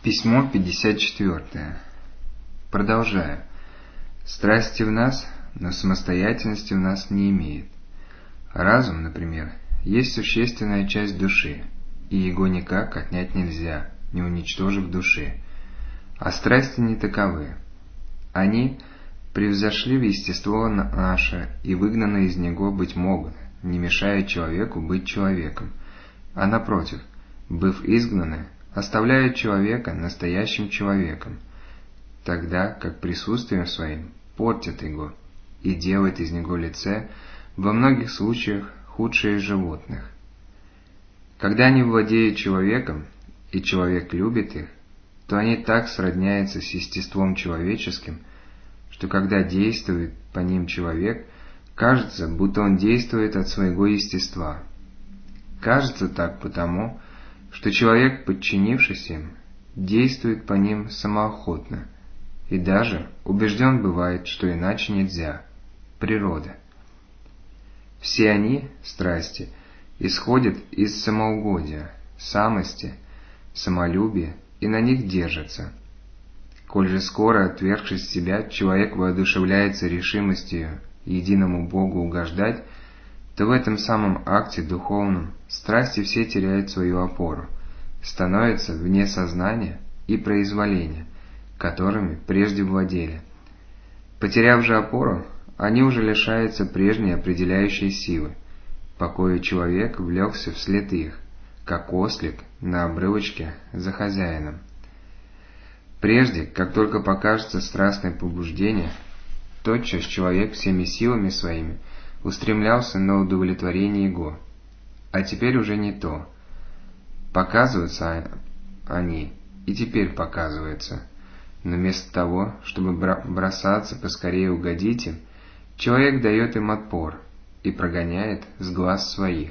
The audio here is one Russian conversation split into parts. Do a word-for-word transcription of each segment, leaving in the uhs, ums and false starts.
Письмо пятьдесят четыре. Продолжая. Страсти в нас, но самостоятельности в нас не имеет. Разум, например, есть существенная часть души, и его никак отнять нельзя, не уничтожив души. А страсти не таковы. Они превзошли в естество наше и выгнаны из него быть могут, не мешая человеку быть человеком, а напротив, быв изгнаны, оставляют человека настоящим человеком, тогда как присутствием своим портят его и делают из него лице во многих случаях худшее из животных. Когда они владеют человеком, и человек любит их, то они так сродняются с естеством человеческим, что когда действует по ним человек, кажется, будто он действует от своего естества. Кажется так потому, что человек, подчинившись им, действует по ним самоохотно, и даже убежден бывает, что иначе нельзя. Природа. Все они, страсти, исходят из самоугодия, самости, самолюбия и на них держатся. Коль же скоро, отвергшись себя, человек воодушевляется решимостью единому Богу угождать, то в этом самом акте духовном страсти все теряют свою опору, становятся вне сознания и произволения, которыми прежде владели. Потеряв же опору, они уже лишаются прежней определяющей силы, покоя человек влекся вслед их, как ослик на обрывочке за хозяином. Прежде, как только покажется страстное побуждение, тотчас человек всеми силами своими устремлялся на удовлетворение его. А теперь уже не то. Показываются они, и теперь показываются, но вместо того, чтобы бросаться поскорее угодить им, человек дает им отпор и прогоняет с глаз своих.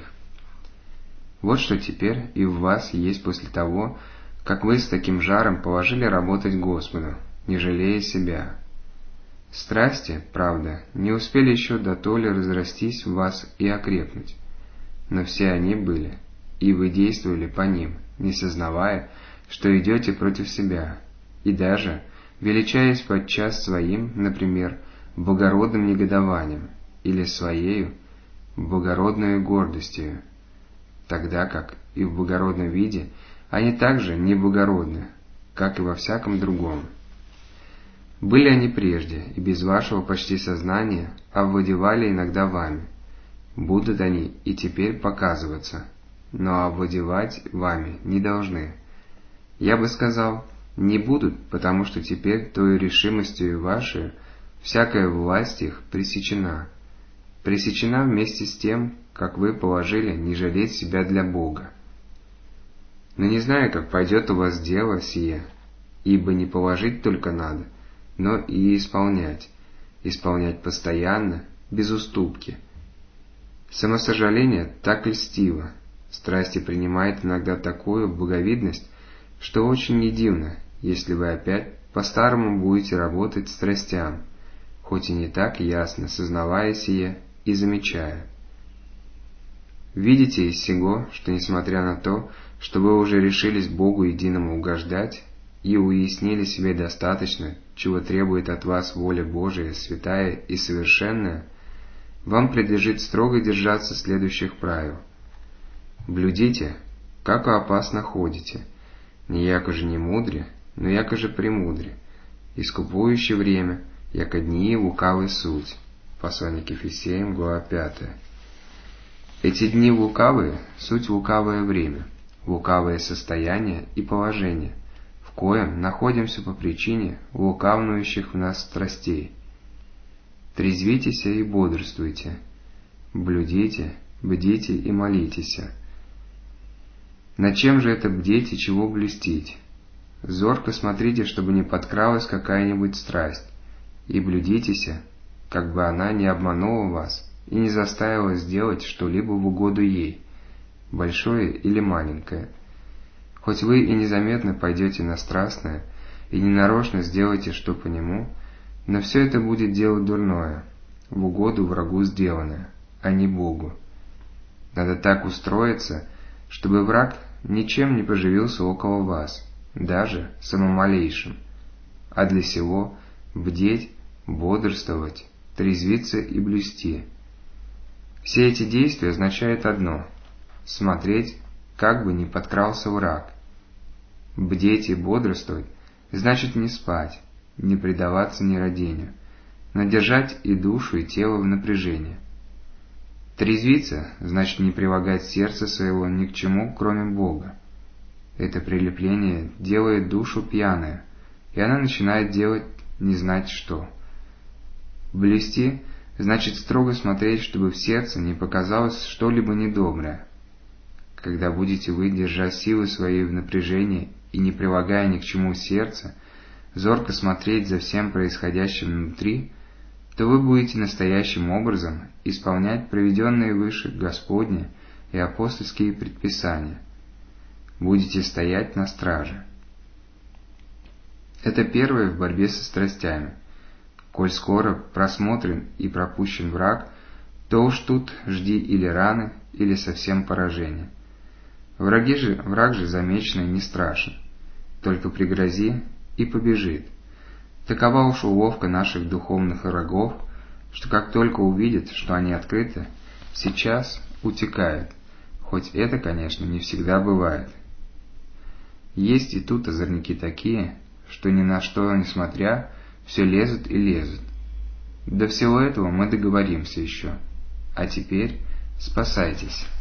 Вот что теперь и в вас есть после того, как вы с таким жаром положили работать Господу, не жалея себя. Страсти, правда, не успели еще дотоле разрастись в вас и окрепнуть, но все они были, и вы действовали по ним, не сознавая, что идете против себя, и даже величаясь подчас своим, например, благородным негодованием или своею благородную гордостью, тогда как и в благородном виде они также не благородны, как и во всяком другом. Были они прежде, и без вашего почти сознания овладевали иногда вами. Будут они и теперь показываться, но овладевать вами не должны. Я бы сказал, не будут, потому что теперь той решимостью вашей всякая власть их пресечена. Пресечена вместе с тем, как вы положили не жалеть себя для Бога. Но не знаю, как пойдет у вас дело сие, ибо не положить только надо, но и исполнять, исполнять постоянно, без уступки. Самосожаление так льстиво, страсти принимает иногда такую благовидность, что очень не дивно, если вы опять по-старому будете работать страстям, хоть и не так ясно, сознавая сие и замечая. Видите из сего, что несмотря на то, что вы уже решились Богу единому угождать и уяснили себе достаточно, чего требует от вас воля Божия, святая и совершенная, вам надлежит строго держаться следующих правил. Блюдите, как опасно ходите, не яко же не мудре, но яко же премудре, искупующее время, яко дни лукавый суть. Послание к Ефесеям, глава пятая. Эти дни лукавые – суть лукавое время, лукавое состояние и положение, в коем находимся по причине лукавнующих в нас страстей. Трезвитесь и бодрствуйте, блюдите, бдите и молитесь. На чем же это бдеть и чего блюстить? Зорко смотрите, чтобы не подкралась какая-нибудь страсть, и блюдитесь, как бы она не обманула вас и не заставила сделать что-либо в угоду ей, большое или маленькое. Хоть вы и незаметно пойдете на страстное, и ненарочно сделаете что по нему, но все это будет дело дурное, в угоду врагу сделанное, а не Богу. Надо так устроиться, чтобы враг ничем не поживился около вас, даже самым малейшим, а для сего бдеть, бодрствовать, трезвиться и блюсти. Все эти действия означают одно – смотреть, как бы ни подкрался враг. Бдеть и бодрствовать значит не спать, не предаваться нерадению, но держать и душу, и тело в напряжении. Трезвиться значит не прилагать сердце своего ни к чему, кроме Бога. Это прилепление делает душу пьяной, и она начинает делать не знать что. Блюсти значит строго смотреть, чтобы в сердце не показалось что-либо недоброе. Когда будете вы держать силы свои в напряжении и не прилагая ни к чему сердце, зорко смотреть за всем происходящим внутри, то вы будете настоящим образом исполнять проведенные выше Господни и апостольские предписания. Будете стоять на страже. Это первое в борьбе со страстями. Коль скоро просмотрен и пропущен враг, то уж тут жди или раны, или совсем поражения. Враги же, враг же замеченный не страшен, только пригрози и побежит. Такова уж уловка наших духовных врагов, что как только увидят, что они открыты, сейчас утекают, хоть это, конечно, не всегда бывает. Есть и тут озорники такие, что ни на что несмотря, все лезут и лезут. До всего этого мы договоримся еще. А теперь спасайтесь.